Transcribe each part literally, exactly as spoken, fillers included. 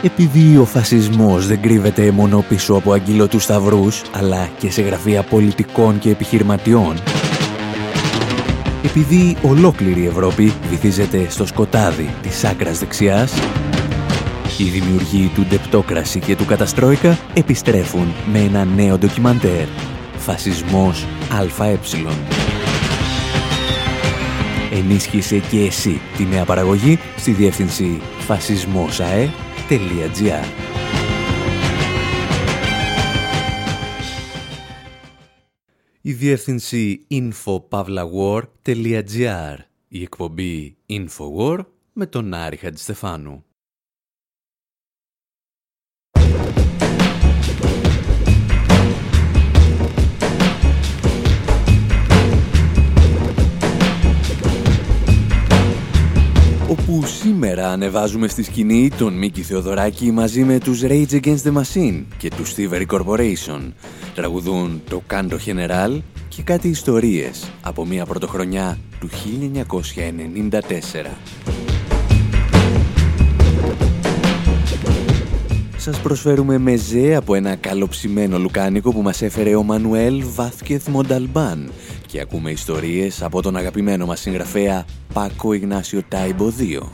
Επειδή ο φασισμός δεν κρύβεται μόνο πίσω από αγγυλωτούς σταυρούς, αλλά και σε γραφεία πολιτικών και επιχειρηματιών. Επειδή ολόκληρη η Ευρώπη βυθίζεται στο σκοτάδι της άκρας δεξιάς, οι δημιουργοί του Ντεπτόκραση και του Καταστρόικα επιστρέφουν με ένα νέο ντοκιμαντέρ, «Φασισμός ΑΕ». Ενίσχυσε και εσύ τη νέα παραγωγή στη διεύθυνση φασισμόσαε τελεία τζι άρ. Η διεύθυνση info pavla war τελεία τζι άρ. Η εκπομπή InfoWar με τον Άρη Χατζηστεφάνου. Όπου σήμερα ανεβάζουμε στη σκηνή τον Μίκη Θεοδωράκη μαζί με τους Rage Against the Machine και τους Thievery Corporation. Τραγουδούν το Canto General και κάτι ιστορίες από μια πρωτοχρονιά του χίλια εννιακόσια ενενήντα τέσσερα. Σας προσφέρουμε μεζέ από ένα καλοψημένο λουκάνικο που μας έφερε ο Μανουέλ Βάθκεθ Μονταλμπάν και ακούμε ιστορίες από τον αγαπημένο μας συγγραφέα Πάκο Ιγνάσιο Τάιμπο δύο.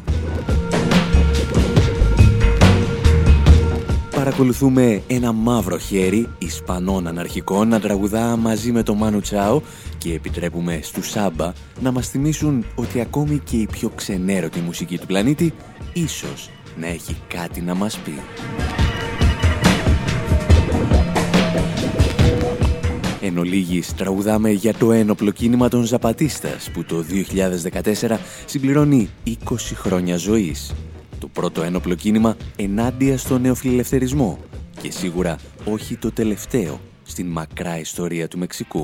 Παρακολουθούμε ένα μαύρο χέρι Ισπανών αναρχικών να τραγουδά μαζί με τον Μάνου Τσάο και επιτρέπουμε στους Σάμπα να μας θυμίσουν ότι ακόμη και η πιο ξενέρωτη μουσική του πλανήτη ίσως να έχει κάτι να μας πει. Εν ολίγης τραγουδάμε για το ένοπλο κίνημα των Ζαπατίστας που το δύο χιλιάδες δεκατέσσερα συμπληρώνει είκοσι χρόνια ζωής. Το πρώτο ένοπλο κίνημα ενάντια στο νεοφιλελευθερισμό και σίγουρα όχι το τελευταίο στην μακρά ιστορία του Μεξικού.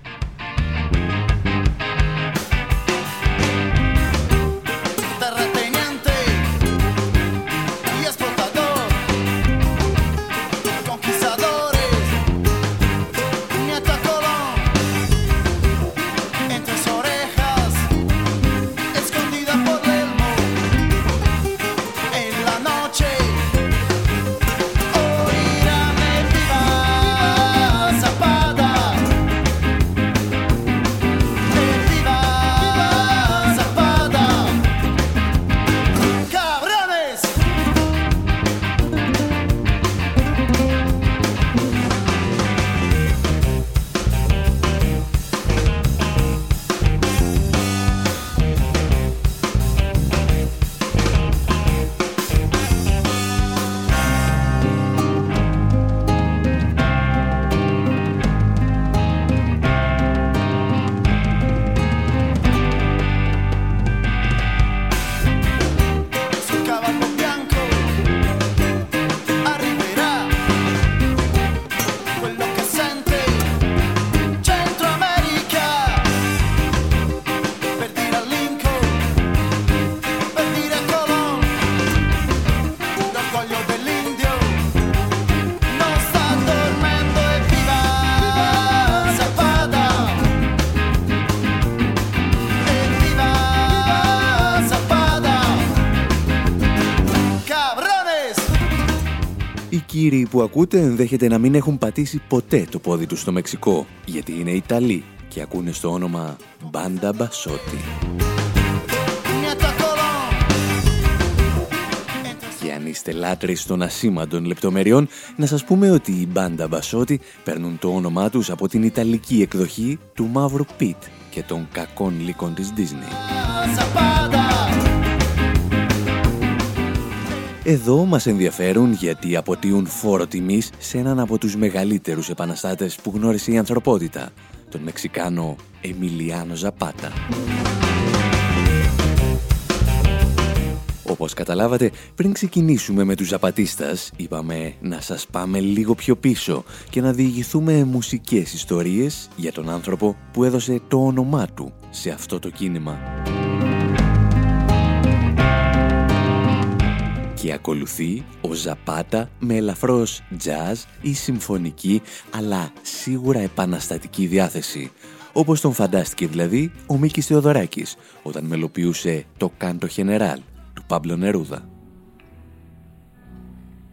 Οι κύριοι που ακούτε ενδέχεται να μην έχουν πατήσει ποτέ το πόδι τους στο Μεξικό, γιατί είναι Ιταλοί και ακούνε στο όνομα Μπάντα Μπασότη. Και αν είστε λάτρεις των ασήμαντων λεπτομεριών, να σας πούμε ότι οι Μπάντα Μπασότη παίρνουν το όνομά τους από την ιταλική εκδοχή του Μαύρου Πιτ και των κακών λύκων της Disney. Εδώ μας ενδιαφέρουν γιατί αποτείουν φόρο τιμής σε έναν από τους μεγαλύτερους επαναστάτες που γνώρισε η ανθρωπότητα, τον Μεξικάνο Εμιλιάνο Ζαπάτα. Όπως καταλάβατε, πριν ξεκινήσουμε με τους Ζαπατίστας, είπαμε να σας πάμε λίγο πιο πίσω και να διηγηθούμε μουσικές ιστορίες για τον άνθρωπο που έδωσε το όνομά του σε αυτό το κίνημα. Και ακολουθεί ο Ζαπάτα με ελαφρώς jazz ή συμφωνική, αλλά σίγουρα επαναστατική διάθεση, όπως τον φαντάστηκε δηλαδή ο Μίκης Θεοδωράκης όταν μελοποιούσε το Canto General του Πάμπλο Νερούδα.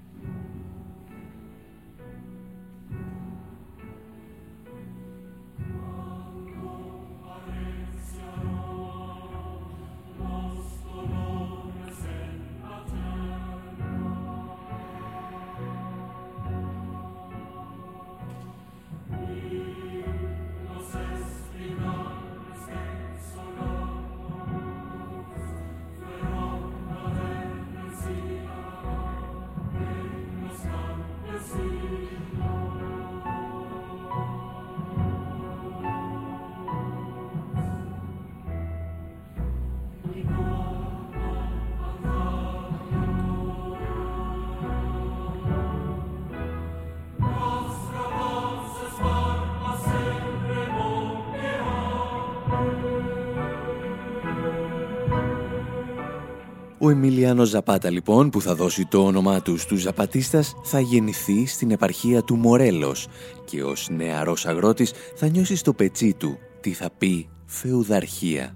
Ο Εμίλιανο Ζαπάτα λοιπόν, που θα δώσει το όνομά του στους Ζαπατίστας, θα γεννηθεί στην επαρχία του Μορέλος και ως νεαρός αγρότης θα νιώσει στο πετσί του τι θα πει φεουδαρχία.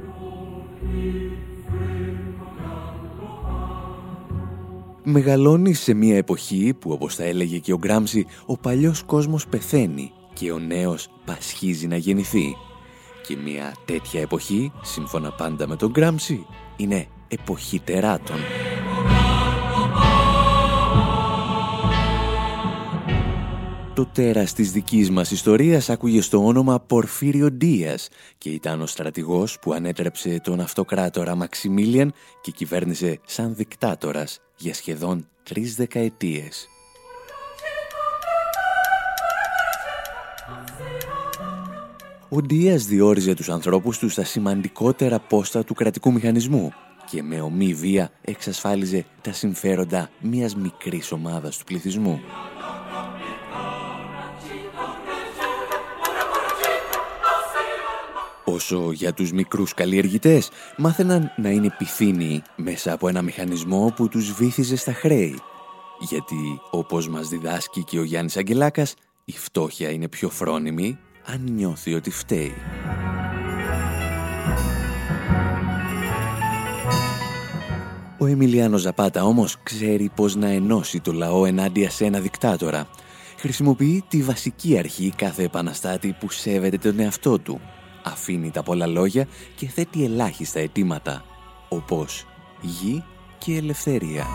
Μεγαλώνει σε μια εποχή που, όπως θα έλεγε και ο Γκράμψι, ο παλιός κόσμος πεθαίνει και ο νέος πασχίζει να γεννηθεί. Και μια τέτοια εποχή, σύμφωνα πάντα με τον Γκράμψι, είναι εποχή τεράτων. Το τέρας της δικής μας ιστορίας άκουγε στο όνομα Πορφύριο Ντίας και ήταν ο στρατηγός που ανέτρεψε τον αυτοκράτορα Μαξιμίλιαν και κυβέρνησε σαν δικτάτορας για σχεδόν τρεις δεκαετίες. Ο Ντίας διόριζε τους ανθρώπους του στα σημαντικότερα πόστα του κρατικού μηχανισμού και με ομή βία εξασφάλιζε τα συμφέροντα μιας μικρής ομάδας του πληθυσμού. Όσο για τους μικρούς καλλιεργητές, μάθαιναν να είναι πυθύνιοι μέσα από ένα μηχανισμό που τους βύθιζε στα χρέη. Γιατί, όπως μας διδάσκει και ο Γιάννης Αγγελάκας, η φτώχεια είναι πιο φρόνιμη αν νιώθει ότι φταίει. Ο Εμίλιανο Ζαπάτα όμως ξέρει πώς να ενώσει το λαό ενάντια σε ένα δικτάτορα. Χρησιμοποιεί τη βασική αρχή κάθε επαναστάτη που σέβεται τον εαυτό του. Αφήνει τα πολλά λόγια και θέτει ελάχιστα αιτήματα, όπως γη και ελευθερία.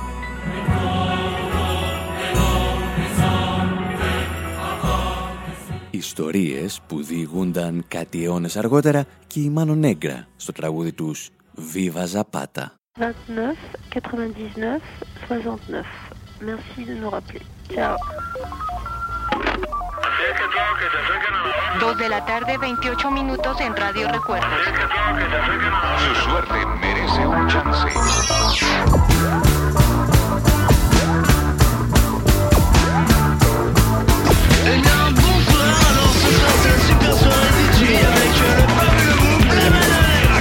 Ιστορίες που διηγούνταν κάτι αιώνες αργότερα και η Μάνο Νέγκρα στο τραγούδι τους «Viva Zapata». vingt-neuf quatre-vingt-dix-neuf soixante-neuf. Merci de nous rappeler. Ciao. Dos de la tarde, veintiocho minutos en Radio Recuerdos. Su suerte merece un chance. Eh bien, bonsoir, alors ce soir c'est la super soirée D J avec le fabuleux groupe Les Manonègres.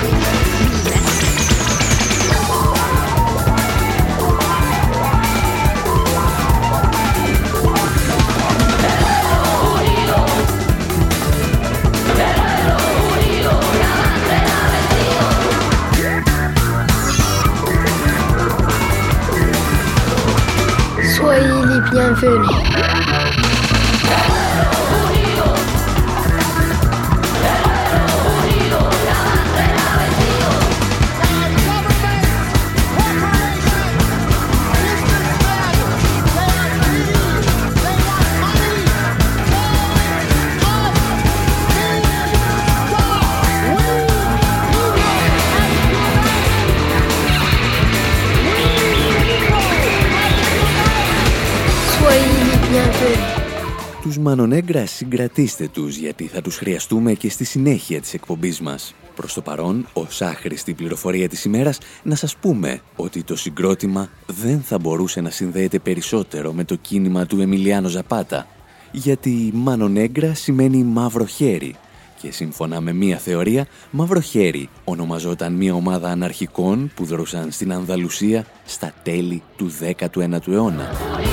Soyez les bienvenus. Τους Μάνο Νέγκρα συγκρατήστε τους, γιατί θα τους χρειαστούμε και στη συνέχεια της εκπομπής μας. Προς το παρόν, ως άχρηστη πληροφορία της ημέρας, να σας πούμε ότι το συγκρότημα δεν θα μπορούσε να συνδέεται περισσότερο με το κίνημα του Εμίλιανο Ζαπάτα, γιατί Μάνο Νέγκρα σημαίνει μαύρο χέρι και σύμφωνα με μία θεωρία, μαύρο χέρι ονομαζόταν μία ομάδα αναρχικών που δρούσαν στην Ανδαλουσία στα τέλη του δέκατου ένατου αιώνα.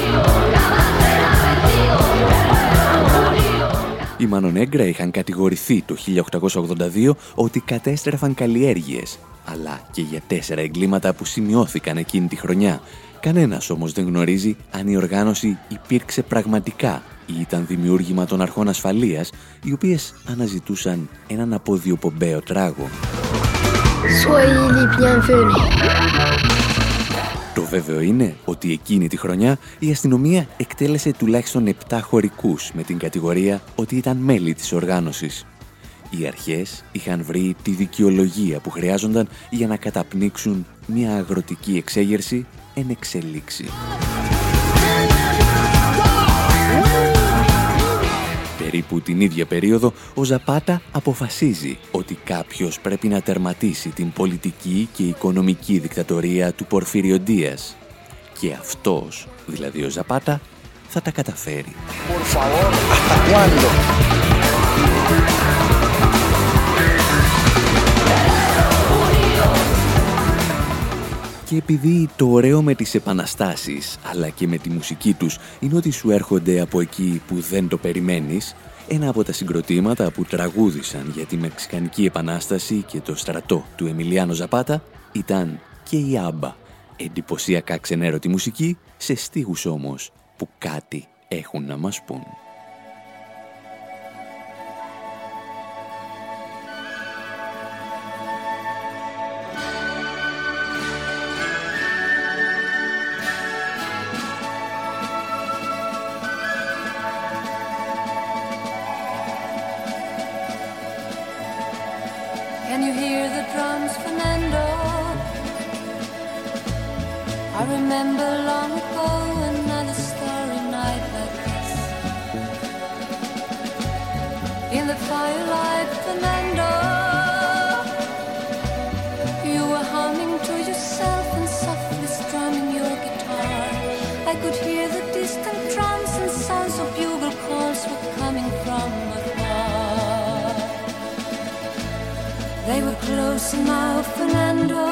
Οι Μάνο Νέγκρα είχαν κατηγορηθεί το χίλια οκτακόσια ογδόντα δύο ότι κατέστρεφαν καλλιέργειες, αλλά και για τέσσερα εγκλήματα που σημειώθηκαν εκείνη τη χρονιά. Κανένας όμως δεν γνωρίζει αν η οργάνωση υπήρξε πραγματικά ή ήταν δημιούργημα των αρχών ασφαλείας, οι οποίες αναζητούσαν έναν αποδιοπομπαίο τράγο. Soyez les bienvenus. Το βέβαιο είναι ότι εκείνη τη χρονιά η αστυνομία εκτέλεσε τουλάχιστον επτά χωρικούς με την κατηγορία ότι ήταν μέλη της οργάνωσης. Οι αρχές είχαν βρει τη δικαιολογία που χρειάζονταν για να καταπνίξουν μια αγροτική εξέγερση εν εξελίξη. Περίπου την ίδια περίοδο, ο Ζαπάτα αποφασίζει ότι κάποιος πρέπει να τερματίσει την πολιτική και οικονομική δικτατορία του Πορφύριο Ντίας. Και αυτός, δηλαδή ο Ζαπάτα, θα τα καταφέρει. Και επειδή το ωραίο με τις επαναστάσεις, αλλά και με τη μουσική τους, είναι ότι σου έρχονται από εκεί που δεν το περιμένεις, ένα από τα συγκροτήματα που τραγούδησαν για τη Μεξικανική Επανάσταση και το στρατό του Εμιλιάνο Ζαπάτα ήταν και η Άμπα. Εντυπωσιακά ξενέρωτη μουσική, σε στίχους όμως που κάτι έχουν να μας πούν. Can you hear the drums, Fernando? I remember long ago another starry night like this. In the firelight, Fernando, you were humming to yourself and softly strumming your guitar. I could hear the distant drums and sounds of bugle calls were coming from afar. They were close now, Fernando.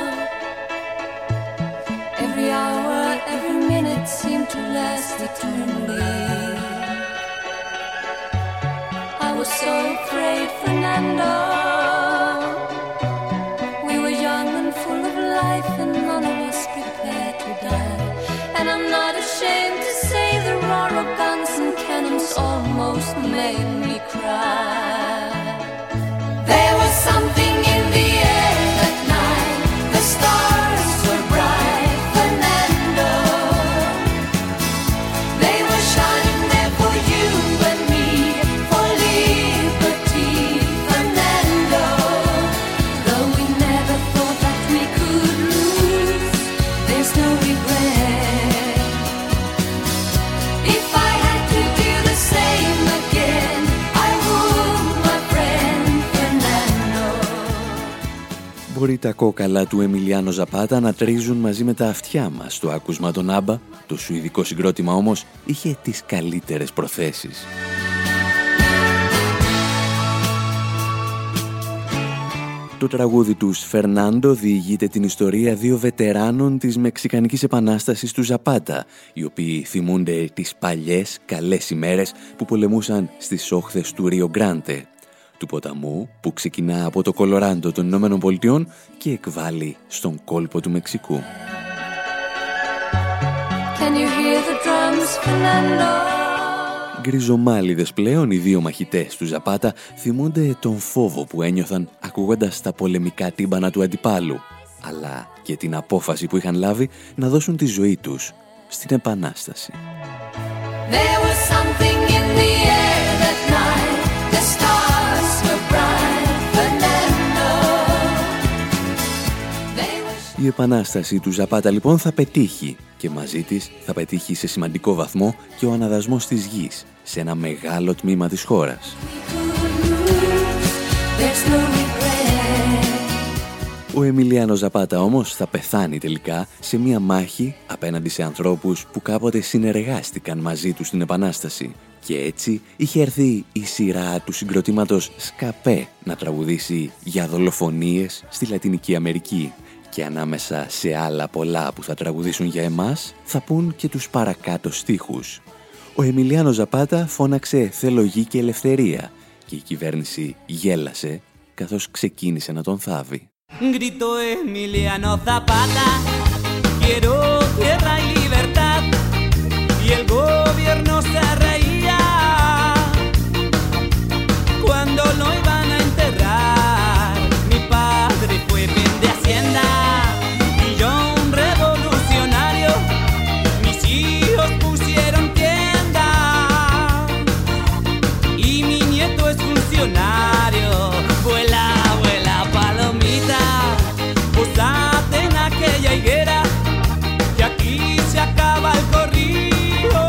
Every hour, every minute seemed to last eternally. I was so afraid, Fernando. We were young and full of life and none of us prepared to die. And I'm not ashamed to say the roar of guns and cannons almost made me cry. There was something in the air that night. The stars were bright, Fernando. They were shining there for you and me, for liberty, Fernando. Though we never thought that we could lose, there's no regret. If I had to do the same again, I would, my friend Fernando. Μπορεί τα κόκαλα του Εμιλιάνο Ζαπάτα να τρίζουν μαζί με τα αυτιά μας στο άκουσμα των Άμπα, το σουηδικό συγκρότημα όμως είχε τις καλύτερες προθέσεις. Το τραγούδι τους «Φερνάντο» διηγείται την ιστορία δύο βετεράνων της Μεξικανικής Επανάστασης του Ζαπάτα, οι οποίοι θυμούνται τις παλιές καλές ημέρες που πολεμούσαν στις όχθες του Ρίο Γκράντε, του ποταμού που ξεκινά από το Κολοράντο των Ηνωμένων Πολιτειών και εκβάλλει στον κόλπο του Μεξικού. Can you hear the drums, Fernando? Γκριζομάλιδες πλέον οι δύο μαχητές του Ζαπάτα θυμούνται τον φόβο που ένιωθαν ακούγοντας τα πολεμικά τύμπανα του αντιπάλου, αλλά και την απόφαση που είχαν λάβει να δώσουν τη ζωή τους στην Επανάσταση. There was something in the air that night. The stars were bright, Fernando. They were... Η Επανάσταση του Ζαπάτα λοιπόν θα πετύχει και μαζί της θα πετύχει σε σημαντικό βαθμό και ο αναδασμός της γης σε ένα μεγάλο τμήμα της χώρας. There's no regret. Ο Εμιλιάνο Ζαπάτα όμως θα πεθάνει τελικά σε μία μάχη απέναντι σε ανθρώπους που κάποτε συνεργάστηκαν μαζί του στην Επανάσταση. Και έτσι είχε έρθει η σειρά του συγκροτήματος Σκαπέ να τραγουδήσει για δολοφονίες στη Λατινική Αμερική. Και ανάμεσα σε άλλα πολλά που θα τραγουδήσουν για εμάς, θα πούν και τους παρακάτω στίχους. Ο Εμιλιάνο Ζαπάτα φώναξε «Θέλω γη και ελευθερία» και η κυβέρνηση γέλασε καθώς ξεκίνησε να τον θάβει. Grito Emiliano Zapata, quiero tierra y libertad, y el gobierno se reía cuando lo iban a enterrar. Mi padre fue bien de hacienda y yo un revolucionario, mis hijos pusieron tienda y mi nieto es funcionario. Vuela, vuela palomita, posate en aquella higuera, que aquí se acaba el corrido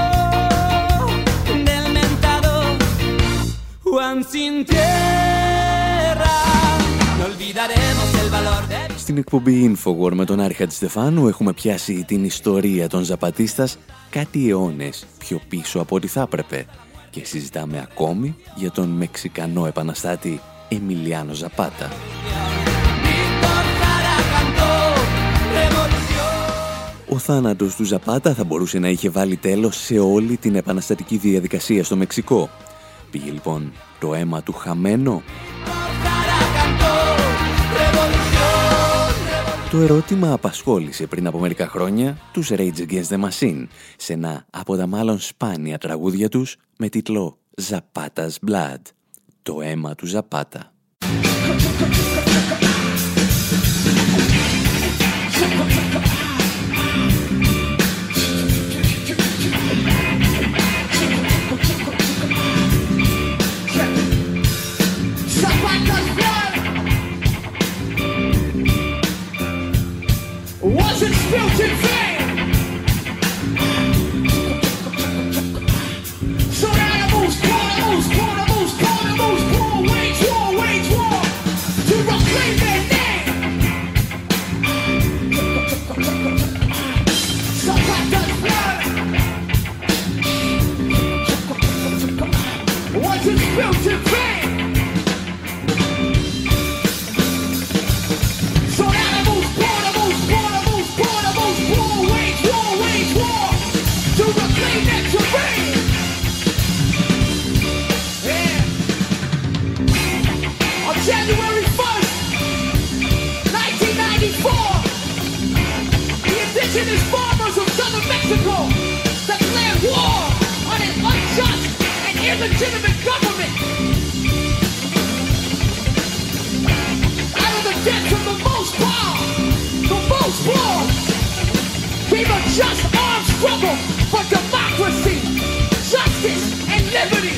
del mentado Juan sin tierra. No olvidaremos el valor de... Στην εκπομπή Infowar με τον Άρη Χατζηστεφάνου έχουμε πιάσει την ιστορία των Ζαπατίστας κάτι αιώνες πιο πίσω από ό,τι θα έπρεπε και συζητάμε ακόμη για τον Μεξικανό επαναστάτη Εμιλιάνο Ζαπάτα. ο θάνατος του Ζαπάτα θα μπορούσε να είχε βάλει τέλος σε όλη την επαναστατική διαδικασία στο Μεξικό. Πήγε λοιπόν το αίμα του χαμένο? Το ερώτημα απασχόλησε πριν από μερικά χρόνια τους Rage Against the Machine σε ένα από τα μάλλον σπάνια τραγούδια τους με τίτλο Zapata's Blood, το αίμα του Ζαπάτα. Wasn't spilt in vain. So animals, carnivals, carnivals, carnivals, war, wage war, wage war to reclaim their name. Zapata's blood wasn't spilt in vain. January first, nineteen ninety-four, the indigenous farmers of southern Mexico declared war on an unjust and illegitimate government. Out of the depths of the most power, the most war, came a just armed struggle for democracy, justice, and liberty.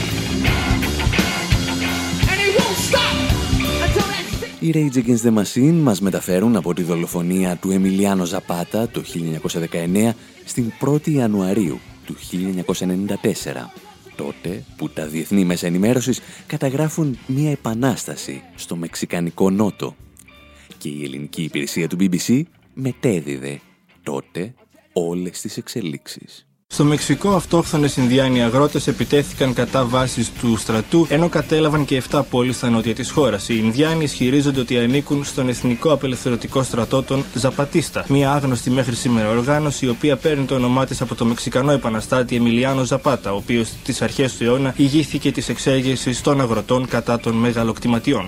And it won't stop. Οι Rage Against the Machine μας μεταφέρουν από τη δολοφονία του Εμιλιάνο Ζαπάτα το χίλια εννιακόσια δεκαεννέα στην πρώτη Ιανουαρίου του χίλια εννιακόσια ενενήντα τέσσερα, τότε που τα διεθνή μέσα ενημέρωσης καταγράφουν μια επανάσταση στο μεξικανικό νότο. Και η ελληνική υπηρεσία του μπι μπι σι μετέδιδε τότε όλες τις εξελίξεις. Στο Μεξικό, αυτόχθονες Ινδιάνοι αγρότες επιτέθηκαν κατά βάσης του στρατού, ενώ κατέλαβαν και επτά πόλεις στα νότια της χώρας. Οι Ινδιάνοι ισχυρίζονται ότι ανήκουν στον Εθνικό Απελευθερωτικό Στρατό των Ζαπατίστα, μια άγνωστη μέχρι σήμερα οργάνωση, η οποία παίρνει το όνομά της από το μεξικανό επαναστάτη Εμιλιάνο Ζαπάτα, ο οποίος στις αρχές του αιώνα ηγήθηκε της εξέγερσης των αγροτών κατά των μεγαλοκτηματιών.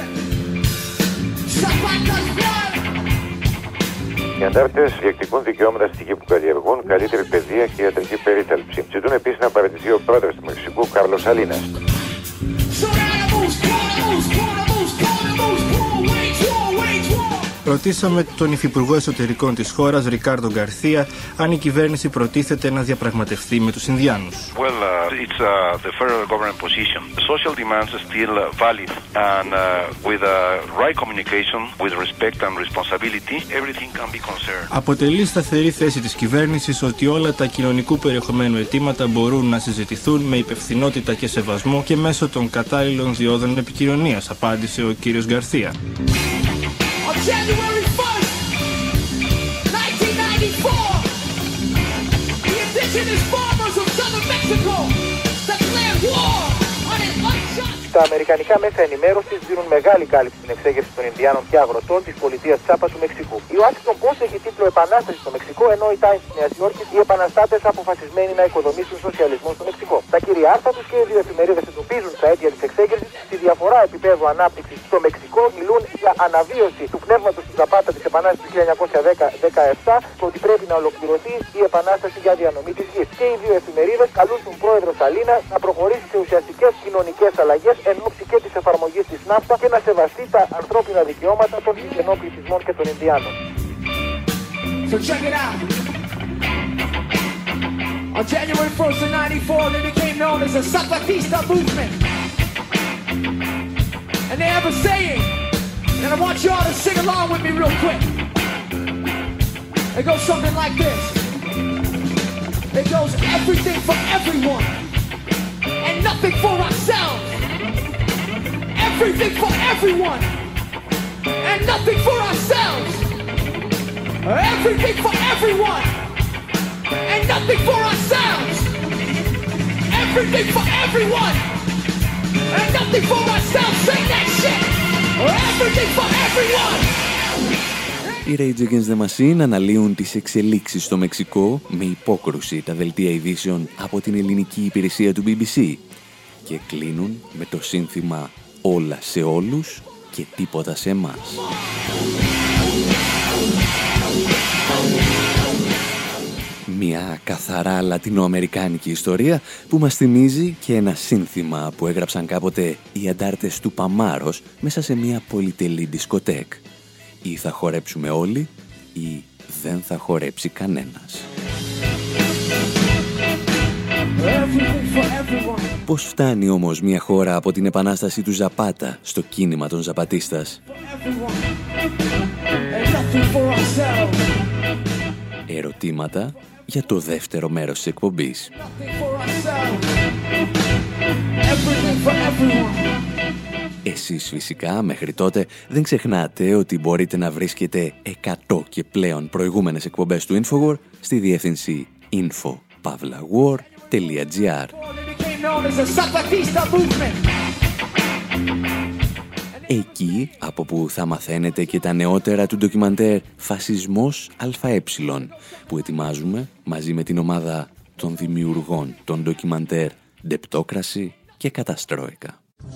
Οι αντάρτες διεκδικούν δικαιώματα στη γη που καλλιεργούν, καλύτερη παιδεία και ιατρική περίθαλψη. Ζητούν επίσης να παραιτηθεί ο πρόεδρος του Μεξικού, Κάρλος Σαλίνας. Ρωτήσαμε τον Υφυπουργό Εσωτερικών της χώρας, Ρικάρντο Γκαρθία, αν η κυβέρνηση προτίθεται να διαπραγματευτεί με τους Ινδιάνους. Well, uh, it's uh, the federal government position. The social demands are still valid, and uh, with uh, right communication, with respect and responsibility, everything can be concerned. Αποτελεί σταθερή θέση της κυβέρνησης ότι όλα τα κοινωνικού περιεχομένου αιτήματα μπορούν να συζητηθούν με υπευθυνότητα και σεβασμό και μέσω των κατάλληλων διόδων επικοινωνίας, απάντησε ο κύριος Γκαρθία. On January first, nineteen ninety-four, the indigenous farmers of southern Mexico declared war on an unjust. Τα αμερικανικά μέσα ενημέρωσης δίνουν μεγάλη κάλυψη στην εξέγερση των Ινδιάνων και αγροτών της πολιτείας Τσάπα του Μεξικού. Η Washington Post έχει τίτλο «Επανάσταση στο Μεξικό», ενώ η Times της Νέας Υόρκης «Οι επαναστάτες αποφασισμένοι να οικοδομήσουν σοσιαλισμό στο Μεξικό». Τα κύρια άρθρα τους και οι δύο εφημερίδες εντοπίζουν τα αίτια της εξέγερσης, στη διαφορά επίπεδου ανάπτυξης στο Μεξικό, μιλούν για αναβίωση του πνεύματος του Ζαπάτα της Επανάστασης του χίλια εννιακόσια δεκαεπτά, το ότι πρέπει να ολοκληρωθεί η επανάσταση για διανομή της γης. Και οι δύο εφημερίδες καλούν τον πρόεδρο Σαλίνα να προχωρήσει σε ουσιαστικές κοινωνικές αλλαγές εν ώψη και της εφαρμογής της ναύτα και να σεβαστεί τα ανθρώπινα δικαιώματα των συγγενών πληθυσμών και των Ινδιάνων. So check it out. On January first of ninety-four, they became known as the Zapatista movement. And they have a saying, and I want y'all to sing along with me real quick. It goes something like this. It goes everything for everyone and nothing for ourselves. Everything for everyone and nothing for ourselves. Everything for everyone and nothing for ourselves. Everything for everyone and nothing for ourselves. Say that shit. Everything for everyone. Οι Rage Against the Machine αναλύουν τις εξελίξεις στο Μεξικό με υπόκρουση τα δελτία ειδήσεων από την ελληνική υπηρεσία του μπι μπι σι και κλείνουν με το σύνθημα «Όλα σε όλους και τίποτα σε εμάς». Μια καθαρά λατινοαμερικάνικη ιστορία που μας θυμίζει και ένα σύνθημα που έγραψαν κάποτε οι αντάρτες του Παμάρος μέσα σε μια πολυτελή δισκοτέκ. Ή θα χορέψουμε όλοι ή δεν θα χορέψει κανένας. Πώς φτάνει όμως μια χώρα από την επανάσταση του Ζαπάτα στο κίνημα των Ζαπατίστας? Ερωτήματα για το δεύτερο μέρος της εκπομπής. Εσείς φυσικά μέχρι τότε δεν ξεχνάτε ότι μπορείτε να βρίσκετε εκατό και πλέον προηγούμενες εκπομπές του Infowar στη διεύθυνση info pavla war dot gr. Εκεί από που θα μαθαίνετε και τα νεότερα του ντοκιμαντέρ «Φασισμός ΑΕ» που ετοιμάζουμε μαζί με την ομάδα των δημιουργών των ντοκιμαντέρ «Ντεπτόκραση» και «Καταστρόικα».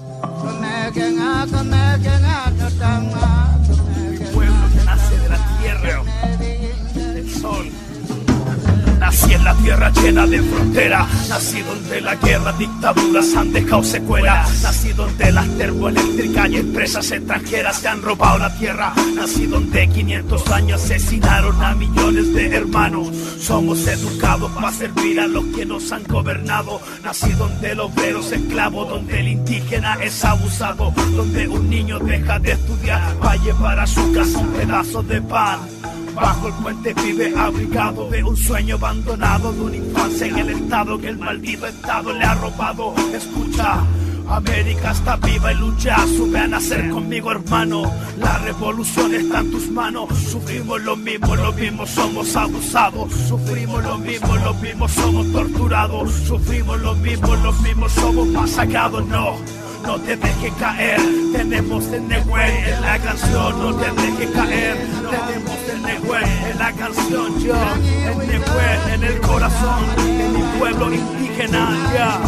Nací en la tierra llena de frontera, nací donde la guerra, dictaduras han dejado secuela, nací donde las termoeléctricas y empresas extranjeras se han robado la tierra, nací donde quinientos años asesinaron a millones de hermanos. Somos educados para servir a los que nos han gobernado, nací donde el obrero es esclavo, donde el indígena es abusado, donde un niño deja de estudiar para llevar a su casa un pedazo de pan. Bajo el puente vive abrigado de un sueño abandonado, de una infancia en el estado que el maldito estado le ha robado. Escucha, América está viva y lucha, sube a nacer conmigo hermano, la revolución está en tus manos. Sufrimos lo mismo, lo mismo somos abusados, sufrimos lo mismo, lo mismo somos torturados, sufrimos lo mismo, lo mismo somos masacrados. No, no te dejes caer, tenemos el Nehuen en la canción, no te dejes caer, tenemos el Nehuen en la canción, yo, el Nehuen en el corazón de mi pueblo indígena, ya. Yeah.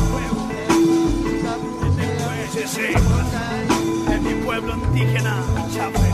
Sí, sí, de mi pueblo indígena, Chávez.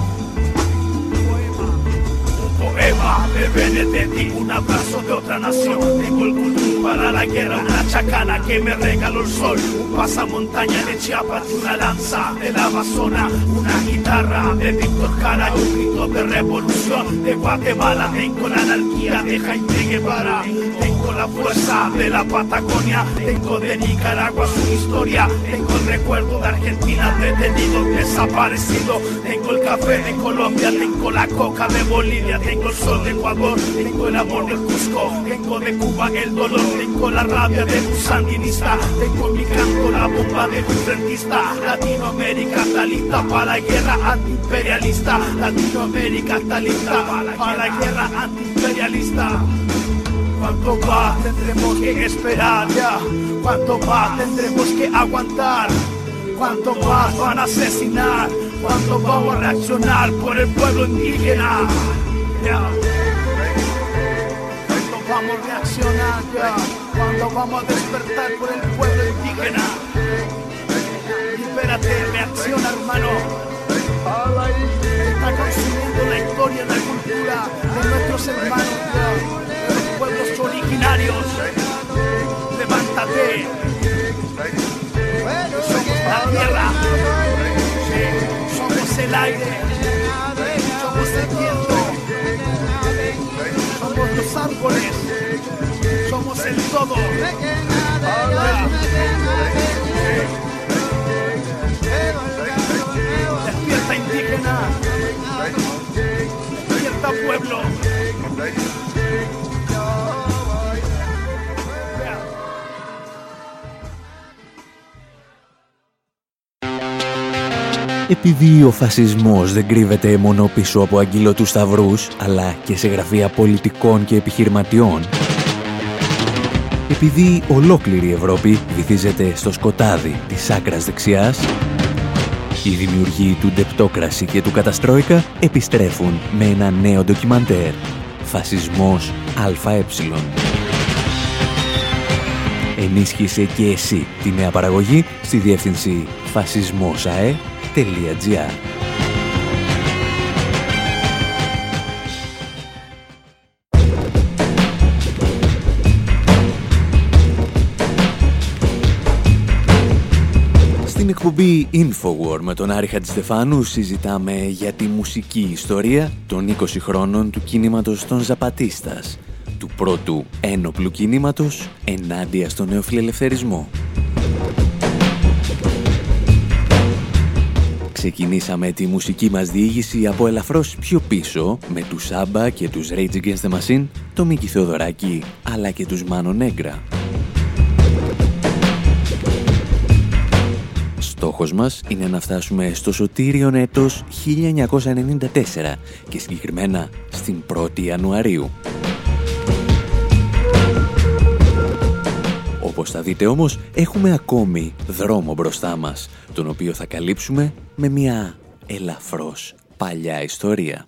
Poema de Benedetti, un abrazo de otra nación. Tengo el cultivo para la guerra, una chacana que me regaló el sol, un pasamontaña de Chiapas y una lanza de la Amazona, una guitarra de Víctor Jara y un grito de revolución de Guatemala. Tengo la anarquía de Jaime Guevara, tengo la fuerza de la Patagonia, tengo de Nicaragua su historia, tengo el recuerdo de Argentina detenido, desaparecido, tengo el café de Colombia, tengo la coca de Bolivia, tengo el sol de Ecuador, tengo el amor del Cusco, tengo de Cuba el dolor, tengo la rabia de un sandinista, tengo mi canto la bomba de un frentista. Latinoamérica está lista para la guerra antiimperialista, Latinoamérica está lista para la guerra antiimperialista. ¿Cuánto más tendremos que esperar ya? ¿Cuánto más tendremos que aguantar? ¿Cuánto más van a asesinar? ¿Cuánto vamos a reaccionar por el pueblo indígena? Yeah. ¿Cuánto vamos a reaccionar? Yeah. ¿Cuánto vamos a despertar por el pueblo indígena? Libérate, reacciona hermano. Está consumiendo la historia y la cultura de nuestros hermanos, yeah, de los pueblos originarios. Levántate. Somos la tierra, somos el aire, somos el viento, somos los árboles, somos el todo. Despierta indígena, despierta pueblo. Επειδή ο φασισμός δεν κρύβεται μόνο πίσω από αγγείλωτους σταυρούς, αλλά και σε γραφεία πολιτικών και επιχειρηματιών. Επειδή ολόκληρη η Ευρώπη βυθίζεται στο σκοτάδι της άκρας δεξιάς. Οι δημιουργοί του Ντεπτόκραση και του Καταστρόικα επιστρέφουν με ένα νέο ντοκιμαντέρ. Φασισμός ΑΕ. Ενίσχυσε και εσύ τη νέα παραγωγή στη διεύθυνση φασισμόσαε τελεία τζι άρ. Στην εκπομπή Infowar με τον Άρη Χατζηστεφάνου συζητάμε για τη μουσική ιστορία των είκοσι χρόνων του κίνηματος των Ζαπατίστας, του πρώτου ένοπλου κινήματος ενάντια στον νεοφιλελευθερισμό. Ξεκινήσαμε τη μουσική μας διήγηση από ελαφρώς πιο πίσω με τους Σάμπα και τους Rage Against the Machine, το Μίκη Θεοδωράκη αλλά και τους Μάνο Νέγκρα. Στόχος μας είναι να φτάσουμε στο σωτήριον έτος χίλια εννιακόσια ενενήντα τέσσερα και συγκεκριμένα στην πρώτη Ιανουαρίου. Όπως θα δείτε όμως, έχουμε ακόμη δρόμο μπροστά μας, τον οποίο θα καλύψουμε με μια ελαφρώς παλιά ιστορία.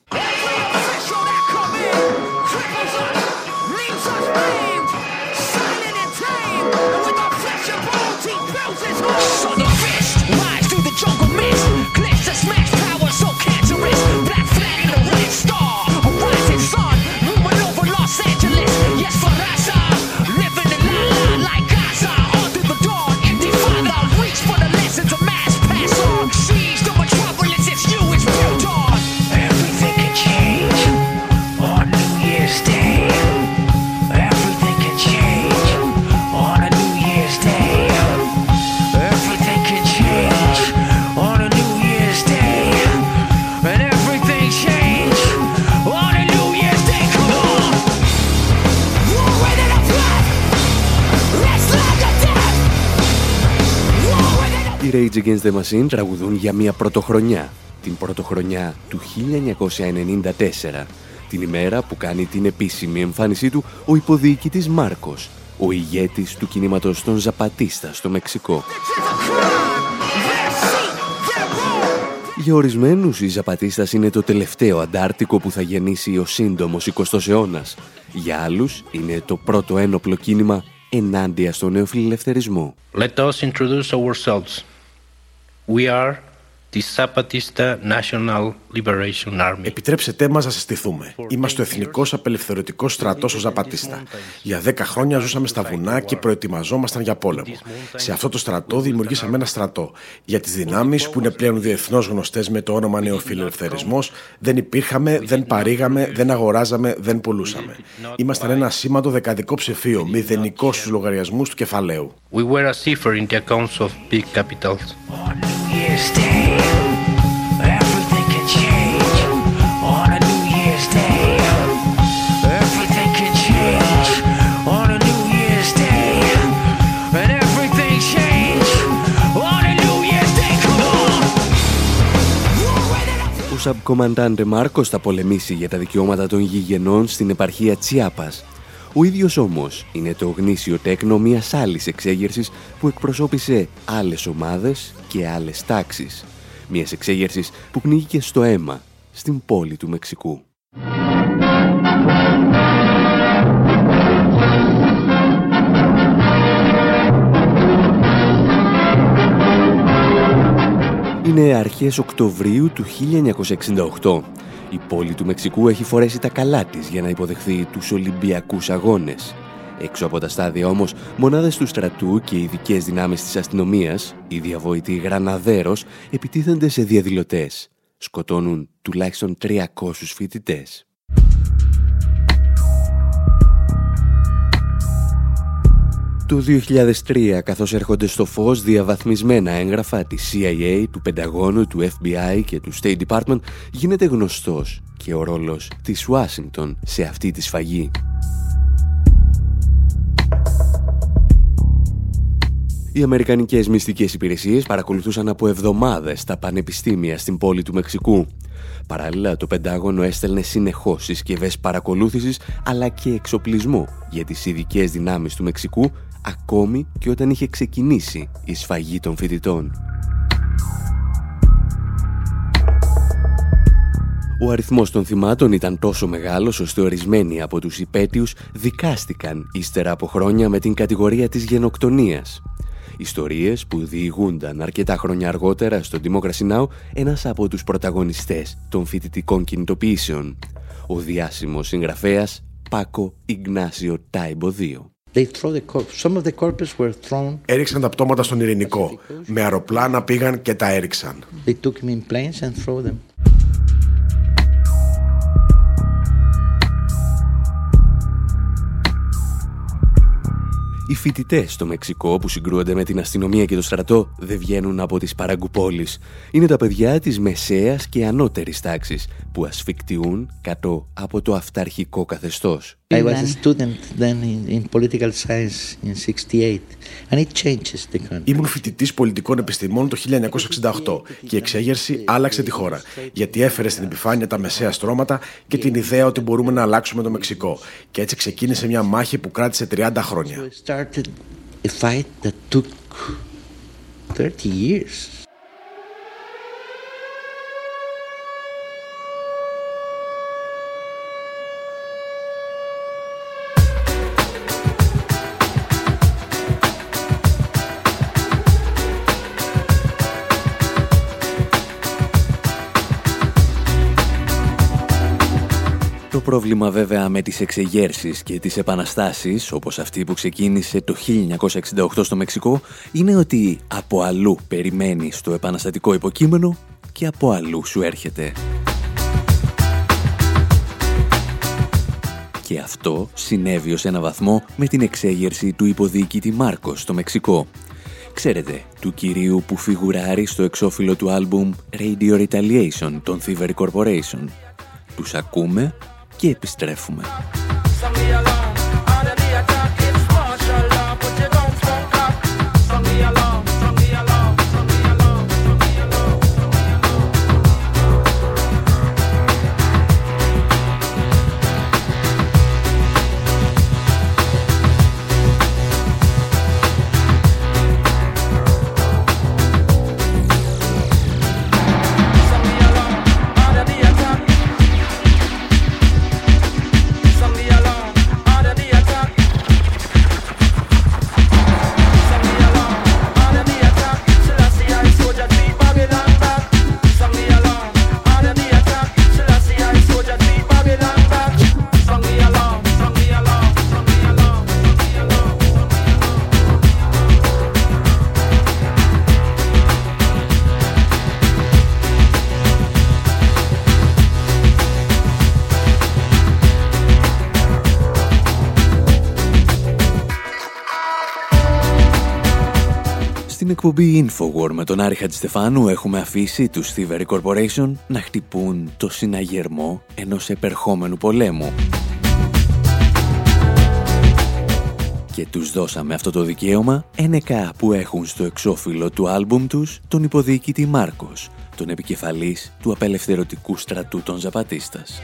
Οι Rage Against the Machine τραγουδούν για μια πρωτοχρονιά, την πρωτοχρονιά του χίλια εννιακόσια ενενήντα τέσσερα, την ημέρα που κάνει την επίσημη εμφάνισή του ο υποδιοικητής Μάρκος, ο ηγέτης του κινήματος των Ζαπατίστα στο Μεξικό. Για ορισμένους, οι Ζαπατίστας είναι το τελευταίο αντάρτικο που θα γεννήσει ο σύντομος εικοστός αιώνας. Για άλλους, είναι το πρώτο ένοπλο κίνημα ενάντια στον νεοφιλελευθερισμό. Let us introduce ourselves. We are the Zapatista National Liberation Army. Επιτρέψτε μας να συστηθούμε. Είμαστε ο Εθνικός Απελευθερωτικός Στρατός ο Ζαπατίστα. Για δέκα χρόνια ζούσαμε στα βουνά και προετοιμαζόμασταν για πόλεμο. Σε αυτό το στρατό δημιουργήσαμε ένα στρατό. Για τις δυνάμεις που είναι πλέον διεθνώς γνωστές με το όνομα νεοφιλελευθερισμός, δεν υπήρχαμε, δεν παρήγαμε, δεν αγοράζαμε, δεν πουλούσαμε. Ήμασταν ένα σήμαντο δεκαδικό ψηφίο, μηδενικό στους λογαριασμούς του κεφαλαίου. We were a cipher in the accounts of big capitals. Ο Σαμπκομαντάντε Μάρκος θα πολεμήσει για τα δικαιώματα των γηγενών στην επαρχία Τσιάπας. Ο ίδιος όμως είναι το γνήσιο τέκνο μιας άλλης εξέγερσης που εκπροσώπησε άλλες ομάδες και άλλες τάξεις. Μιας εξέγερσης που πνίγηκε στο αίμα στην πόλη του Μεξικού. Είναι αρχές Οκτωβρίου του χίλια εννιακόσια εξήντα οκτώ. Η πόλη του Μεξικού έχει φορέσει τα καλά της για να υποδεχθεί τους Ολυμπιακούς Αγώνες. Έξω από τα στάδια όμως, μονάδες του στρατού και ειδικές δυνάμεις της αστυνομίας, οι διαβόητοι Γραναδέρος, επιτίθενται σε διαδηλωτές. Σκοτώνουν τουλάχιστον τριακόσιους φοιτητές. Το δύο χιλιάδες τρία, καθώς έρχονται στο φως διαβαθμισμένα έγγραφα της σι άι έι, του Πενταγώνου, του εφ μπι άι και του State Department, γίνεται γνωστός και ο ρόλος της Ουάσιγκτον σε αυτή τη σφαγή. Οι αμερικανικές μυστικές υπηρεσίες παρακολουθούσαν από εβδομάδες τα πανεπιστήμια στην πόλη του Μεξικού. Παράλληλα, το Πεντάγωνο έστελνε συνεχώς συσκευές παρακολούθησης αλλά και εξοπλισμό για τις ειδικές δυνάμεις του Μεξικού, ακόμη και όταν είχε ξεκινήσει η σφαγή των φοιτητών. Ο αριθμός των θυμάτων ήταν τόσο μεγάλος ώστε ορισμένοι από τους υπαίτιους δικάστηκαν ύστερα από χρόνια με την κατηγορία της γενοκτονίας. Ιστορίες που διηγούνταν αρκετά χρόνια αργότερα στο Democracy Now! Ένας από τους πρωταγωνιστές των φοιτητικών κινητοποιήσεων, ο διάσημος συγγραφέας Πάκο Ιγνάσιο Τάιμπο δύο. Έριξαν τα πτώματα στον Ειρηνικό. Με αεροπλάνα πήγαν και τα έριξαν. Οι φοιτητές στο Μεξικό που συγκρούονται με την αστυνομία και το στρατό δεν βγαίνουν από τις παραγκουπόλεις. Είναι τα παιδιά της μεσαίας και ανώτερης τάξης που ασφικτιούν κάτω από το αυταρχικό καθεστώς. I was a student then in, in political science in sixty-eight and it changes the country. Ήμουν φοιτητής πολιτικών επιστημών το χίλια εννιακόσια εξήντα οκτώ και η εξέγερση άλλαξε τη χώρα, γιατί έφερε στην επιφάνεια τα μεσαία στρώματα και την ιδέα ότι μπορούμε να αλλάξουμε το Μεξικό. Και έτσι ξεκίνησε μια μάχη που κράτησε τριάντα χρόνια. So it started a fight that took thirty years. Το πρόβλημα βέβαια με τις εξεγέρσεις και τις επαναστάσεις, όπως αυτή που ξεκίνησε το χίλια εννιακόσια εξήντα οκτώ στο Μεξικό, είναι ότι από αλλού περιμένεις το επαναστατικό υποκείμενο και από αλλού σου έρχεται. Και αυτό συνέβη ως ένα βαθμό με την εξέγερση του υποδιοικητή Μάρκος στο Μεξικό. Ξέρετε, του κυρίου που φιγουράρει στο εξώφυλλο του άλμπουμ Radio Retaliation των Thievery Corporation. Τους ακούμε και επιστρέφουμε. Στην εκπομπή Infowar με τον Άρη Χατζηστεφάνου έχουμε αφήσει τους Thievery Corporation να χτυπούν το συναγερμό ενός επερχόμενου πολέμου. Και τους δώσαμε αυτό το δικαίωμα ένεκα που έχουν στο εξώφυλλο του άλμπουμ τους τον υποδιοικητή Μάρκος, τον επικεφαλής του απελευθερωτικού στρατού των Ζαπατίστας.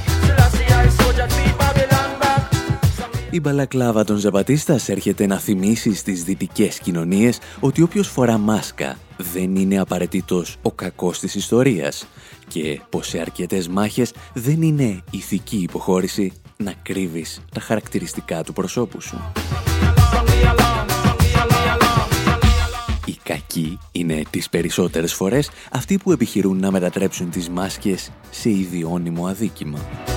Η μπαλακλάβα των Ζαπατίστας έρχεται να θυμίσει στις δυτικές κοινωνίες ότι όποιος φορά μάσκα δεν είναι απαραίτητος ο κακός της ιστορίας και πως σε αρκετές μάχες δεν είναι ηθική υποχώρηση να κρύβεις τα χαρακτηριστικά του προσώπου σου. Οι κακοί είναι τις περισσότερες φορές αυτοί που επιχειρούν να μετατρέψουν τις μάσκες σε ιδιώνυμο αδίκημα.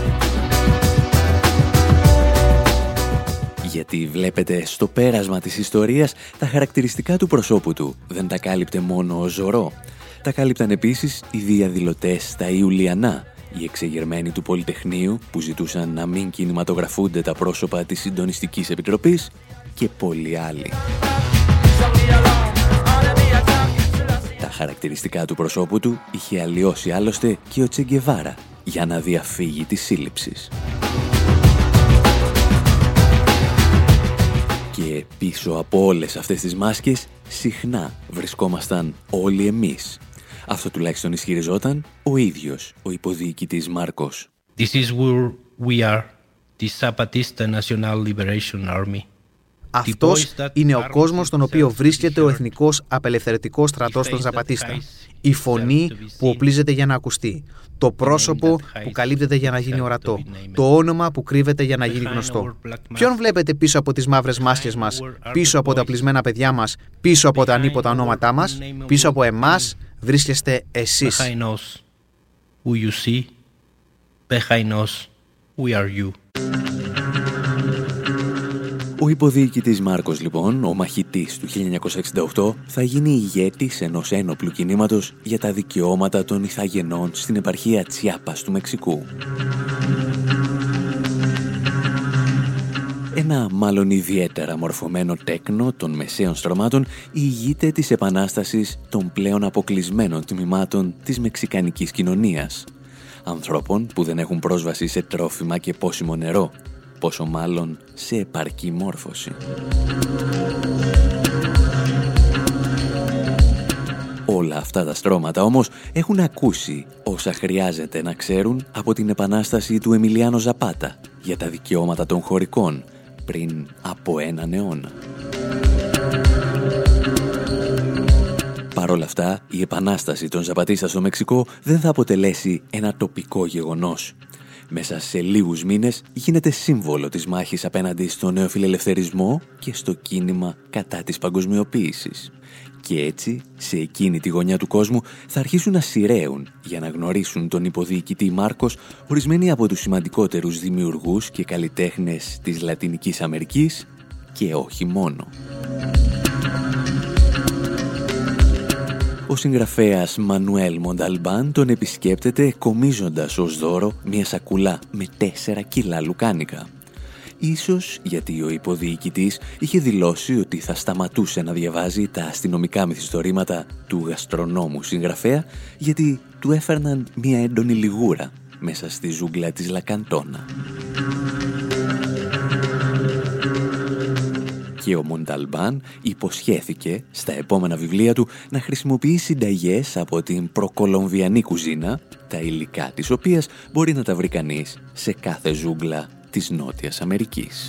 Γιατί βλέπετε στο πέρασμα της ιστορίας τα χαρακτηριστικά του προσώπου του δεν τα κάλυπτε μόνο ο Ζωρό. Τα κάλυπταν επίσης οι διαδηλωτές στα Ιουλιανά, οι εξεγερμένοι του Πολυτεχνείου που ζητούσαν να μην κινηματογραφούνται τα πρόσωπα της Συντονιστικής Επιτροπής και πολλοί άλλοι. Τα χαρακτηριστικά του προσώπου του είχε αλλοιώσει άλλωστε και ο Τσε Γκεβάρα για να διαφύγει της σύλληψης. Και πίσω από όλες αυτές τις μάσκες συχνά βρισκόμασταν όλοι εμείς. Αυτό τουλάχιστον ισχυριζόταν ο ίδιος ο υποδιοικητής Μάρκος. This is where we are, the Zapatista National Liberation Army. Αυτός είναι ο κόσμος στον οποίο βρίσκεται ο Εθνικός Απελευθερωτικός Στρατός των Ζαπατίστα. Η φωνή που οπλίζεται για να ακουστεί. Το πρόσωπο που καλύπτεται για να γίνει ορατό. Το όνομα που κρύβεται για να γίνει γνωστό. Ποιον βλέπετε πίσω από τις μαύρες μάσκες μας, πίσω από τα πλεισμένα παιδιά μας, πίσω από τα ανίποτα ονόματά μας? Πίσω από εμάς βρίσκεστε εσείς. Ο υποδιοικητής Μάρκος, λοιπόν, ο μαχητής του χίλια εννιακόσια εξήντα οκτώ, θα γίνει ηγέτης ενός ένοπλου κινήματος για τα δικαιώματα των Ιθαγενών στην επαρχία Τσιάπας του Μεξικού. Ένα μάλλον ιδιαίτερα μορφωμένο τέκνο των μεσαίων στρωμάτων ηγείται της επανάστασης των πλέον αποκλεισμένων τμήματων της μεξικανικής κοινωνίας. Ανθρώπων που δεν έχουν πρόσβαση σε τρόφιμα και πόσιμο νερό, πόσο μάλλον σε επαρκή μόρφωση. Όλα αυτά τα στρώματα όμως έχουν ακούσει όσα χρειάζεται να ξέρουν από την επανάσταση του Εμιλιάνο Ζαπάτα για τα δικαιώματα των χωρικών πριν από έναν αιώνα. Παρ' όλα αυτά, η επανάσταση των Ζαπατίστα στο Μεξικό δεν θα αποτελέσει ένα τοπικό γεγονός. Μέσα σε λίγους μήνες γίνεται σύμβολο της μάχης απέναντι στο νεοφιλελευθερισμό και στο κίνημα κατά της παγκοσμιοποίησης. Και έτσι, σε εκείνη τη γωνιά του κόσμου θα αρχίσουν να σειραίουν για να γνωρίσουν τον υποδιοικητή Μάρκος ορισμένοι από τους σημαντικότερους δημιουργούς και καλλιτέχνες της Λατινικής Αμερικής και όχι μόνο. Ο συγγραφέας Μανουέλ Μονταλμπάν τον επισκέπτεται κομίζοντας ως δώρο μια σακούλα με τέσσερα κιλά λουκάνικα. Ίσως γιατί ο υποδιοικητής είχε δηλώσει ότι θα σταματούσε να διαβάζει τα αστυνομικά μυθιστορήματα του γαστρονόμου συγγραφέα, γιατί του έφερναν μια έντονη λιγούρα μέσα στη ζούγκλα της Λακαντόνα. Και ο Μονταλμπάν υποσχέθηκε στα επόμενα βιβλία του να χρησιμοποιεί συνταγές από την προκολομβιανή κουζίνα, τα υλικά της οποίας μπορεί να τα βρει κανείς σε κάθε ζούγκλα της Νότιας Αμερικής.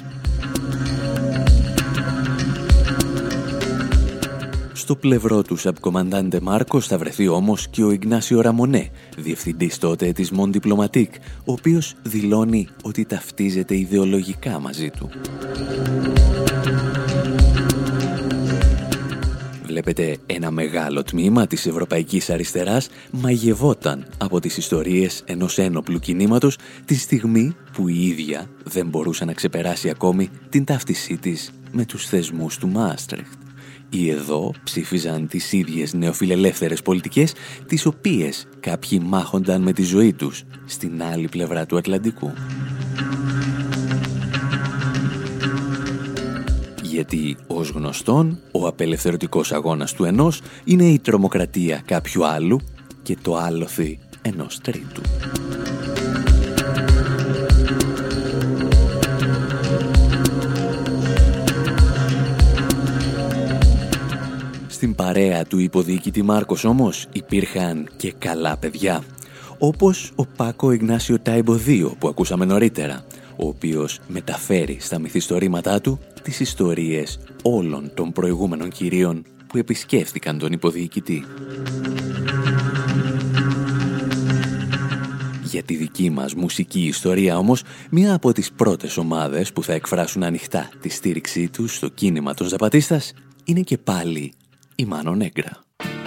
Στο πλευρό του Σαμπκομαντάντε Μάρκος θα βρεθεί όμως και ο Ιγνάσιο Ραμονέ, διευθυντής τότε της Μον Διπλωματίκ, ο οποίος δηλώνει ότι ταυτίζεται ιδεολογικά μαζί του. Βλέπετε, ένα μεγάλο τμήμα της ευρωπαϊκής αριστεράς μαγευόταν από τις ιστορίες ενός ένοπλου κινήματος τη στιγμή που η ίδια δεν μπορούσε να ξεπεράσει ακόμη την ταύτισή της με τους θεσμούς του Μάστρεχτ. Ή εδώ ψήφιζαν τις ίδιες νεοφιλελεύθερες πολιτικές, τις οποίες κάποιοι μάχονταν με τη ζωή τους στην άλλη πλευρά του Ατλαντικού. Γιατί, ως γνωστόν, ο απελευθερωτικός αγώνας του ενός είναι η τρομοκρατία κάποιου άλλου και το άλοθη ενός τρίτου. Στην παρέα του υποδιοικητή Μάρκος όμως υπήρχαν και καλά παιδιά, όπως ο Πάκο Ιγνάσιο Τάιμπο δύο που ακούσαμε νωρίτερα, ο οποίος μεταφέρει στα μυθιστορήματά του τις ιστορίες όλων των προηγούμενων κυρίων που επισκέφθηκαν τον υποδιοικητή. Για τη δική μας μουσική ιστορία όμως, μία από τις πρώτες ομάδες που θα εκφράσουν ανοιχτά τη στήριξή τους στο κίνημα των Ζαπατίστας είναι και πάλι η Μάνο Νέγκρα.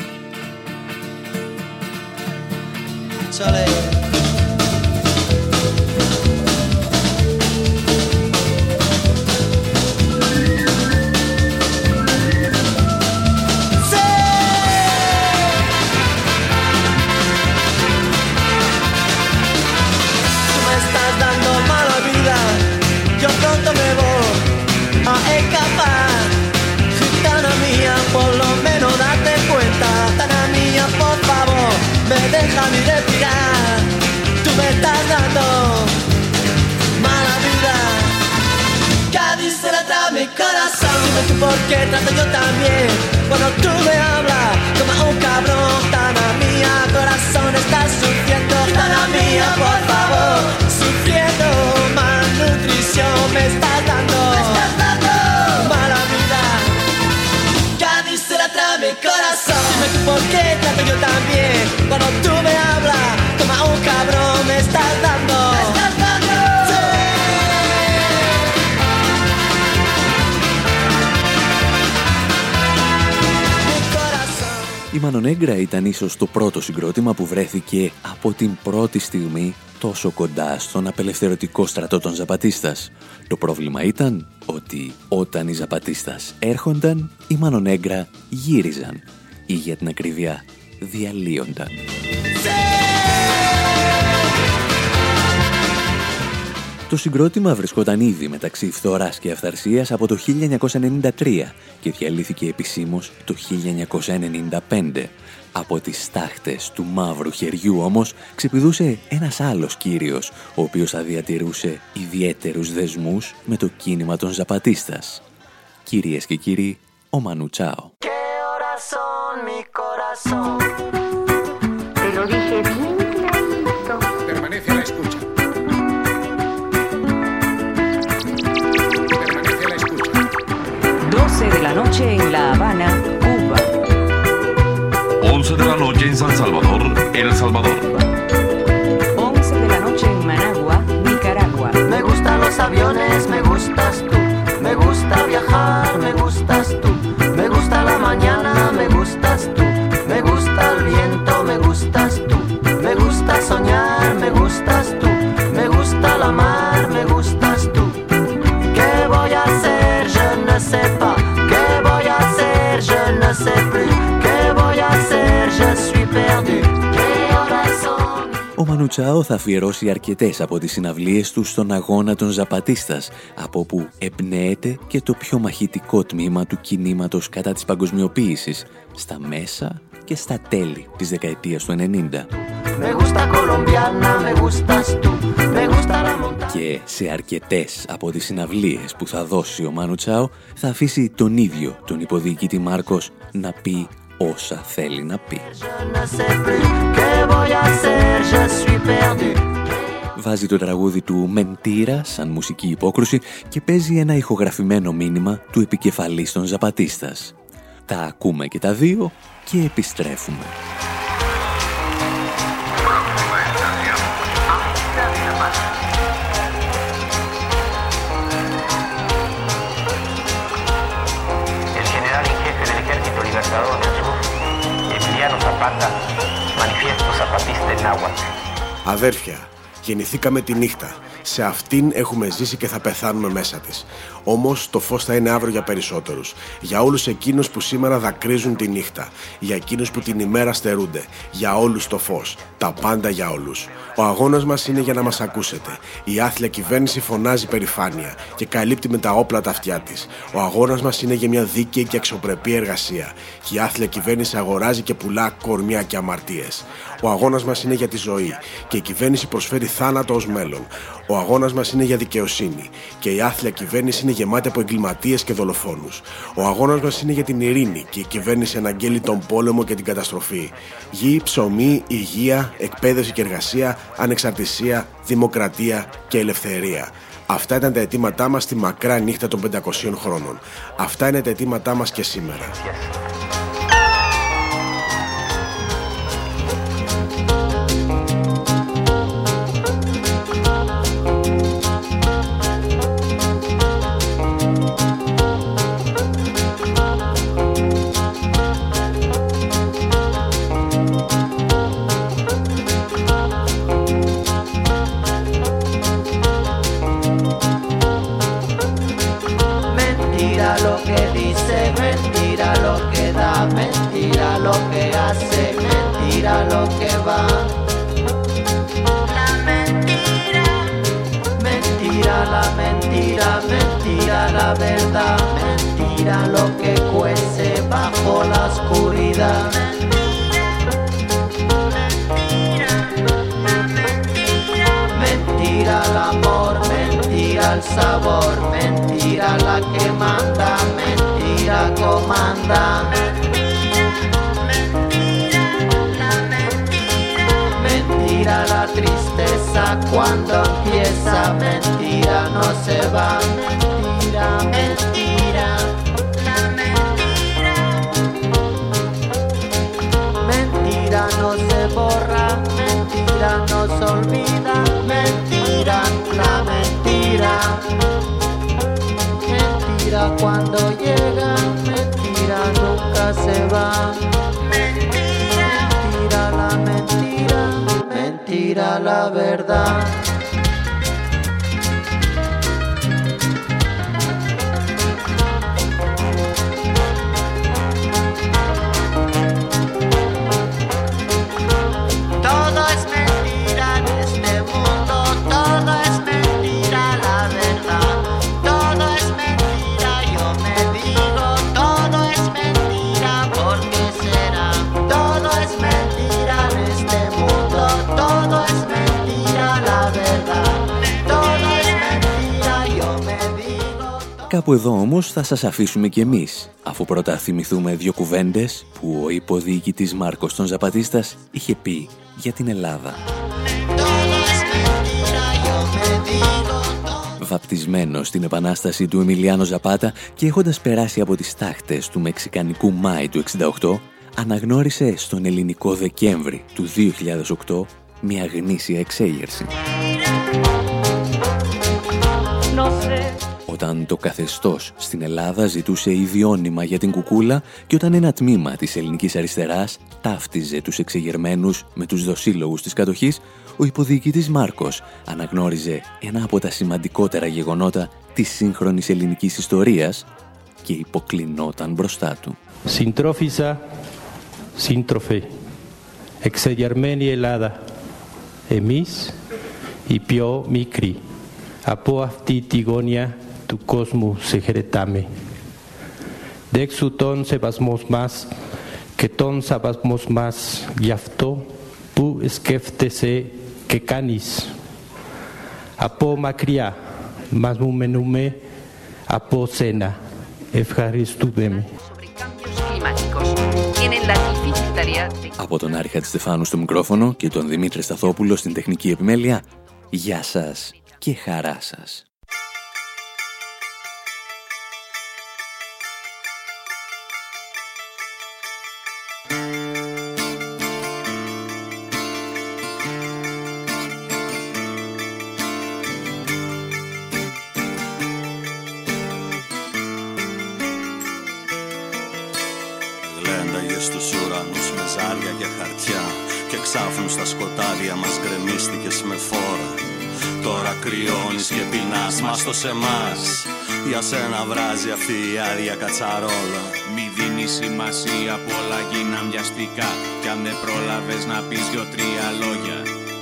Déjame respirar, tú me estás dando mala vida. Cádiz se la trae mi corazón. Dime tú por qué trato yo también. Cuando tú me hablas como un cabrón. Tana mía, corazón, estás sufriendo. Tana mía, por favor, sufriendo malnutrición. Me estás dando, me estás dando mala yo también. Cuando tú me hablas, como a un cabrón me estás dando. ¿Me estás dando? Sí. Η Μανονέγκρα ήταν ίσως το πρώτο συγκρότημα που βρέθηκε από την πρώτη στιγμή τόσο κοντά στον απελευθερωτικό στρατό των Ζαπατίστας. Το πρόβλημα ήταν ότι όταν οι Ζαπατίστας έρχονταν, οι Μανονέγκρα γύριζαν ή για την ακρίβεια διαλύονταν. Το συγκρότημα βρισκόταν ήδη μεταξύ φθοράς και αυθαρσίας από το χίλια εννιακόσια ενενήντα τρία και διαλύθηκε επισήμως το χίλια εννιακόσια ενενήντα πέντε. Από τις στάχτες του μαύρου χεριού όμως ξεπηδούσε ένας άλλος κύριος, ο οποίος θα διατηρούσε ιδιαίτερους δεσμούς με το κίνημα των Ζαπατίστας. Κυρίες και κύριοι, ο Μανού Τσάο. doce de la noche en La Habana, Cuba. once de la noche en San Salvador, El Salvador. once de la noche en Managua, Nicaragua. Me gustan los aviones, me gustas tú. Me gusta viajar, me gustas tú. Me gusta la mañana, me gustas tú. Me gusta el viento, me gustas tú. Me gusta soñar, me gustas tú. Me gusta la mar, me gustas tú. ¿Qué voy a hacer? Je ne sais pas. ¿Qué voy a hacer? Je ne sais plus. ¿Qué voy a hacer? Je suis perdu. ¿Qué horas son? Ο Μανού Τσάο θα αφιερώσει αρκετές από τις συναυλίες του στον αγώνα των Ζαπατίστας, από που εμπνέεται και το πιο μαχητικό τμήμα του κινήματος κατά της παγκοσμιοποίησης, στα μέσα και στα τέλη της δεκαετίας του ενενήντα. Και σε αρκετές από τις συναυλίες που θα δώσει ο Μάνου Τσάο θα αφήσει τον ίδιο τον υποδιοικητή Μάρκος να πει όσα θέλει να πει. Βάζει το τραγούδι του Μεντήρα σαν μουσική υπόκρουση και παίζει ένα ηχογραφημένο μήνυμα του επικεφαλής των Ζαπατίστας. Τα ακούμε και τα δύο και επιστρέφουμε. Αδέρφια, γεννηθήκαμε τη νύχτα. Σε αυτήν έχουμε ζήσει και θα πεθάνουμε μέσα της. Όμως το φως θα είναι αύριο για περισσότερους. Για όλους εκείνους που σήμερα δακρύζουν τη νύχτα. Για εκείνους που την ημέρα στερούνται. Για όλους το φως. Τα πάντα για όλους. Ο αγώνας μας είναι για να μας ακούσετε. Η άθλια κυβέρνηση φωνάζει περηφάνεια και καλύπτει με τα όπλα τα αυτιά της. Ο αγώνας μας είναι για μια δίκαιη και αξιοπρεπή εργασία. Και η άθλια κυβέρνηση αγοράζει και πουλά κορμιά και αμαρτίες. Ο αγώνας μας είναι για τη ζωή και η κυβέρνηση προσφέρει θάνατο ως μέλλον. Ο αγώνας μας είναι για δικαιοσύνη και η άθλια κυβέρνηση είναι γεμάτη από εγκληματίες και δολοφόνους. Ο αγώνας μας είναι για την ειρήνη και η κυβέρνηση αναγγέλει τον πόλεμο και την καταστροφή. Γη, ψωμί, υγεία, εκπαίδευση και εργασία, ανεξαρτησία, δημοκρατία και ελευθερία. Αυτά ήταν τα αιτήματά μας στη μακρά νύχτα των πεντακοσίων χρόνων. Αυτά είναι τα αιτήματά μας και σήμερα. La verdad, mentira lo que cuece bajo la oscuridad. Mentira el amor, mentira el sabor, mentira la que manda, mentira comanda. Mentira la tristeza cuando empieza, mentira no se va. Mentira, la mentira. Mentira. mentira cuando llega, mentira nunca se va. Mentira, mentira la mentira, mentira la verdad. Κάπου εδώ όμως θα σας αφήσουμε κι εμείς, αφού πρώτα θυμηθούμε δύο κουβέντες που ο υποδιοικητής Μάρκος των Ζαπατίστας είχε πει για την Ελλάδα. Βαπτισμένος στην επανάσταση του Εμιλιάνο Ζαπάτα και έχοντας περάσει από τις τάχτες του Μεξικανικού Μάη του εξήντα οκτώ, αναγνώρισε στον ελληνικό Δεκέμβρη του δύο χιλιάδες οκτώ μια γνήσια εξέγερση. Όταν το καθεστώς στην Ελλάδα ζητούσε ιδιώνυμα για την κουκούλα και όταν ένα τμήμα της ελληνικής αριστεράς ταύτιζε τους εξεγερμένους με τους δοσύλλογους της κατοχής, ο υποδιοικητής Μάρκος αναγνώριζε ένα από τα σημαντικότερα γεγονότα της σύγχρονης ελληνικής ιστορίας και υποκλεινόταν μπροστά του. Συντρόφισσα, σύντροφε, εξεγερμένη Ελλάδα, εμείς οι πιο μικροί, από αυτή τη γωνιά του κόσμου σε χαιρετάμε. Δέξου τον σεβασμό μας και τον σεβασμό μας γι' αυτό που σκέφτεσαι και κάνεις. Από μακριά μας μου μένουμε από σένα. Ευχαριστούμε. Από τον Άρη Χατζηστεφάνου στο μικρόφωνο και τον Δημήτρη Σταθόπουλο στην τεχνική επιμέλεια, γεια σας και χαρά σας. Γλένταγες στους ουρανούς με ζάρια και χαρτιά και ξάφνου στα σκοτάδια μας γκρεμίστηκες με φόρα. Τώρα κρυώνεις και πεινάς μας το σε εμάς. Για σένα βράζει αυτή η άδεια κατσαρόλα. Μη δίνεις σημασία, πολλά γίναν βιαστικά. Κι αν δεν πρόλαβες να πεις δυο-τρία λόγια,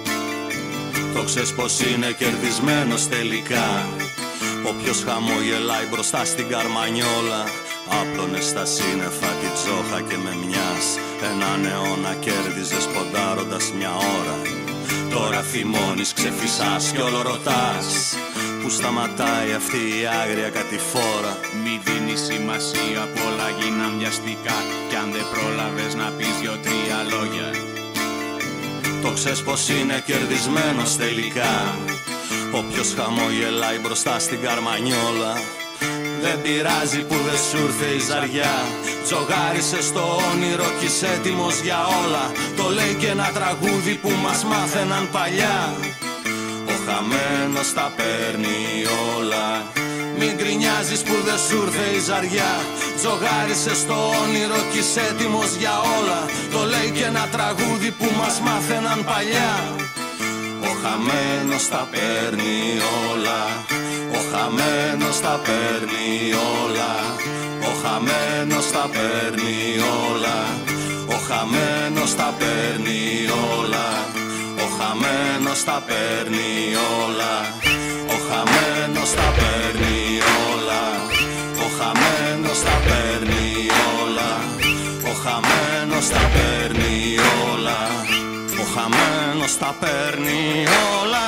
το ξέρεις πως είναι κερδισμένος τελικά. Όποιος χαμογελάει μπροστά στην καρμανιόλα, άπλωνε στα σύννεφα τη τζόχα και με μιας έναν αιώνα κέρδιζες ποντάροντας μια ώρα. Τώρα θυμώνεις, ξεφυσάς κι όλο ρωτάς που σταματάει αυτή η άγρια κατηφόρα. Μη δίνεις σημασία, πολλά γίναν βιαστικά. Κι αν δεν πρόλαβες να πεις δυο-τρία λόγια, το ξέρεις πως είναι κερδισμένος τελικά. Όποιος χαμογελάει μπροστά στην καρμανιόλα, δεν πειράζει που δεν σου ήρθε η ζαριά. Τζογάρισε στο όνειρο κι είσαι έτοιμος για όλα. Το λέει και ένα τραγούδι που μας μάθαιναν παλιά. Ο χαμένος τα παίρνει όλα. Μην γκρινιάζεις που δεν σου ήρθε η ζαριά. Τζογάρισε στο όνειρο κι είσαι έτοιμος για όλα. Το λέει και ένα τραγούδι που μας μάθαιναν παλιά. Ο χαμένος τα παίρνει όλα. Ο χαμένος τα παίρνει όλα. Ο χαμένος τα παίρνει όλα. Ο χαμένος τα παίρνει όλα. Ο χαμένος τα παίρνει όλα. Ο χαμένος τα παίρνει όλα. Ο χαμένος τα παίρνει όλα. Ο χαμένος τα παίρνει όλα. Ο χαμένος τα παίρνει όλα.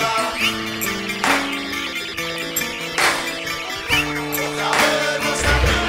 Stop it.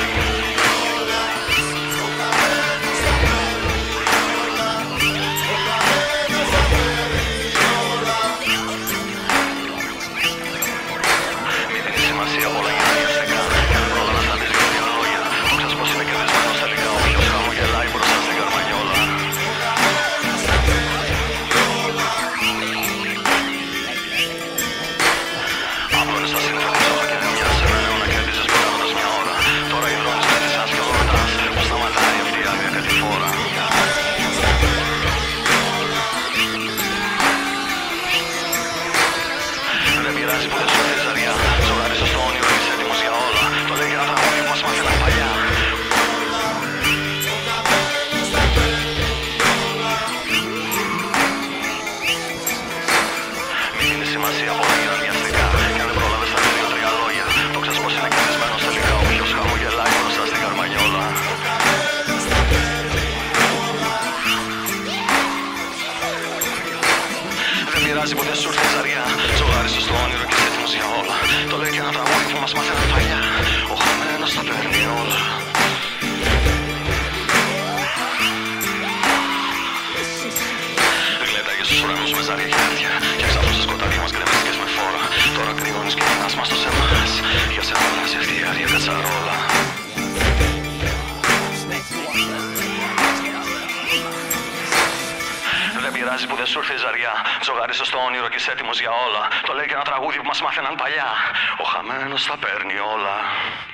πειράζει που δεν σου ήρθε η ζαριά. Ζωγάρισες στο όνειρο και είσαι έτοιμος για όλα. Το λέει και ένα τραγούδι που μας μάθαιναν παλιά. Ο χαμένος τα παίρνει όλα. Γλένταγες στους ουρανούς με ζάρια και χέρια. Και ξαφνώς στα σκοτάδια μας γκρεμίστηκες με φόρα. Τώρα κρυώνεις και γυρνάς μας σε εμάς. Για σένα αλλάζει αυτή η άρια κατσαρόλα. Δεν πειράζει που δεν σου ήρθε η ζαριά. Ζωγάρισες στο όνειρο και είσαι έτοιμος για όλα. Το λέει και ένα τραγούδι που μας μάθαιναν παλιά. Ο χαμένος τα παίρνει όλα.